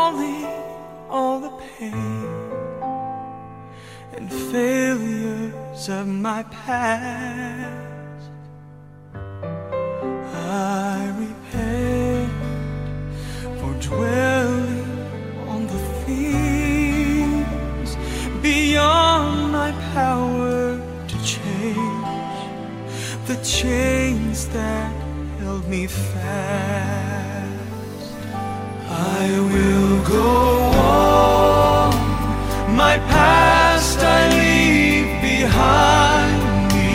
recalling all the pain and failures of my past. I repent for dwelling on the things beyond my power to change, the chains that held me fast. I will go on, my past I leave behind me.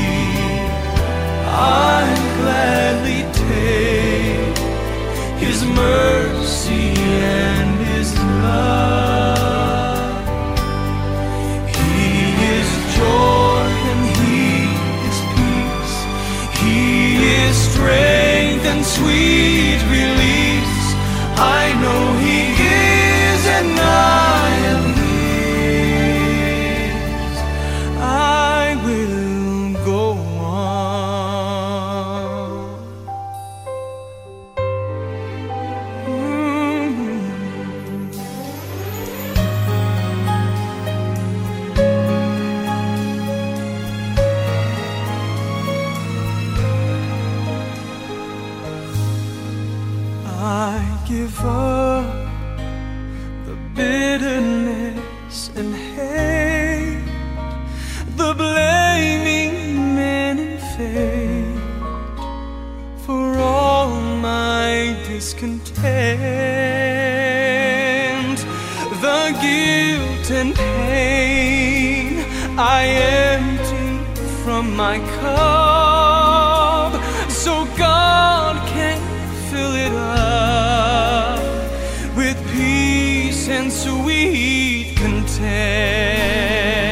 I gladly take His mercy and His love. He is joy and He is peace. He is strength and sweet release. I know He is and I am His. I will go on. I give up the bitterness and hate, the blaming men and fate for all my discontent, the guilt and pain I empty from my cup, so God can fill it up with peace and sweet content.